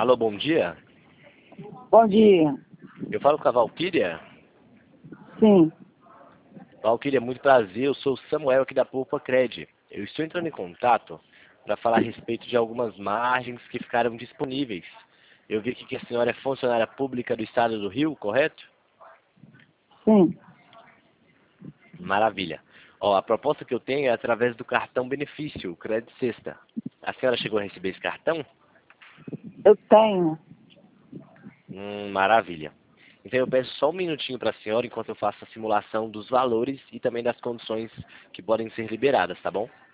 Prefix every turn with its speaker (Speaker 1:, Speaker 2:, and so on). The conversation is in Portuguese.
Speaker 1: Alô, bom dia.
Speaker 2: Bom dia.
Speaker 1: Eu falo com a Valquíria.
Speaker 2: Sim.
Speaker 1: Valquíria, muito prazer. Eu sou o Samuel aqui da Poupa Cred. Eu estou entrando em contato para falar a respeito de algumas margens que ficaram disponíveis. Eu vi aqui que a senhora é funcionária pública do estado do Rio, correto?
Speaker 2: Sim.
Speaker 1: Maravilha. Ó, a proposta que eu tenho é através do cartão benefício, o Crédito Sexta. A senhora chegou a receber esse cartão?
Speaker 2: Eu tenho.
Speaker 1: Maravilha. Então eu peço só um minutinho para a senhora enquanto eu faço a simulação dos valores e também das condições que podem ser liberadas, tá bom?